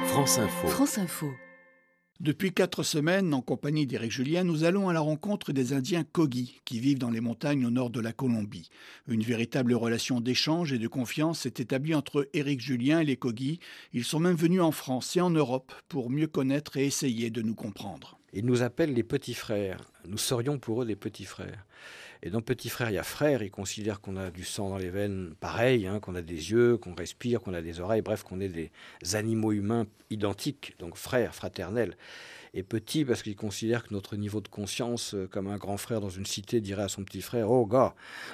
France Info. France Info. Depuis 4 semaines, en compagnie d'Éric Julien, nous allons à la rencontre des Indiens Kogi qui vivent dans les montagnes au nord de la Colombie. Une véritable relation d'échange et de confiance s'est établie entre Éric Julien et les Kogi. Ils sont même venus en France et en Europe pour mieux connaître et essayer de nous comprendre. Ils nous appellent les petits frères. Nous serions pour eux des petits frères. Et dans petit frère, il y a frère. Ils considèrent qu'on a du sang dans les veines pareil, qu'on a des yeux, qu'on respire, qu'on a des oreilles, bref, qu'on est des animaux humains identiques, donc frères, fraternels. Et petit parce qu'ils considèrent que notre niveau de conscience, comme un grand frère dans une cité dirait à son petit frère, « Oh gars,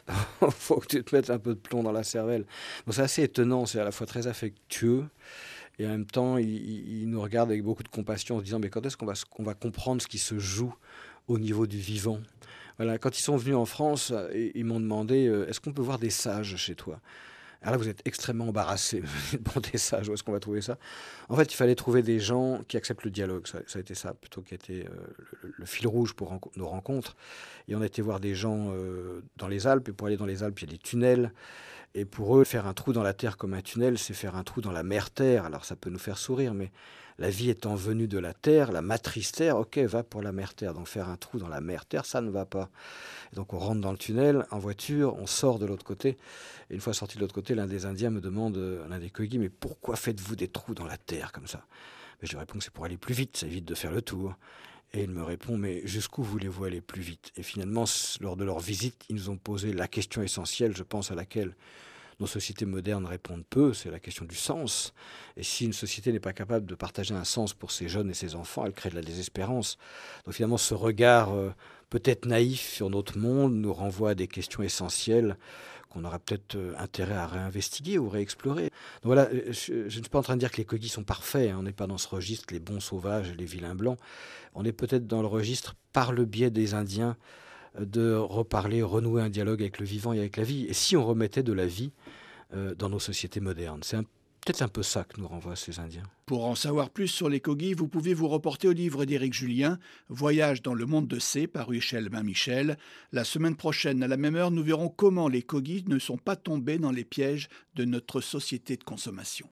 faut que tu te mettes un peu de plomb dans la cervelle ». Donc c'est assez étonnant, c'est à la fois très affectueux. Et en même temps, il nous regarde avec beaucoup de compassion en se disant « Mais quand est-ce qu'on va comprendre ce qui se joue au niveau du vivant ?» Voilà, quand ils sont venus en France, ils m'ont demandé « Est-ce qu'on peut voir des sages chez toi ?» Alors là, vous êtes extrêmement embarrassés. Bon, des sages, où est-ce qu'on va trouver ça? En fait, il fallait trouver des gens qui acceptent le dialogue. Ça a été ça, plutôt qui a été le fil rouge pour nos rencontres. Et on a été voir des gens dans les Alpes. Et pour aller dans les Alpes, il y a des tunnels. Et pour eux, faire un trou dans la terre comme un tunnel, c'est faire un trou dans la mère-terre. Alors ça peut nous faire sourire, mais la vie étant venue de la terre, la matrice terre, ok, va pour la mère-terre. Donc faire un trou dans la mère-terre, ça ne va pas. Et donc on rentre dans le tunnel en voiture, on sort de l'autre côté. Et une fois sorti de l'autre côté, l'un des Indiens me demande, l'un des Kogi, mais pourquoi faites-vous des trous dans la terre comme ça? Mais je lui réponds que c'est pour aller plus vite, ça évite de faire le tour. Et il me répond, mais jusqu'où voulez-vous aller plus vite? Et finalement, lors de leur visite, ils nous ont posé la question essentielle, je pense, à laquelle nos sociétés modernes répondent peu, c'est la question du sens. Et si une société n'est pas capable de partager un sens pour ses jeunes et ses enfants, elle crée de la désespérance. Donc finalement, ce regard peut-être naïf sur notre monde nous renvoie à des questions essentielles qu'on aura peut-être intérêt à réinvestiguer ou réexplorer. Donc voilà, je ne suis pas en train de dire que les Kogis sont parfaits, on n'est pas dans ce registre, les bons sauvages et les vilains blancs. On est peut-être dans le registre, par le biais des Indiens, de reparler, renouer un dialogue avec le vivant et avec la vie. Et si on remettait de la vie dans nos sociétés modernes, c'est peut-être un peu ça que nous renvoient ces Indiens. Pour en savoir plus sur les Kogi, vous pouvez vous reporter au livre d'Éric Julien, Voyage dans le monde de C, paru chez Albin Michel. La semaine prochaine, à la même heure, nous verrons comment les Kogi ne sont pas tombés dans les pièges de notre société de consommation.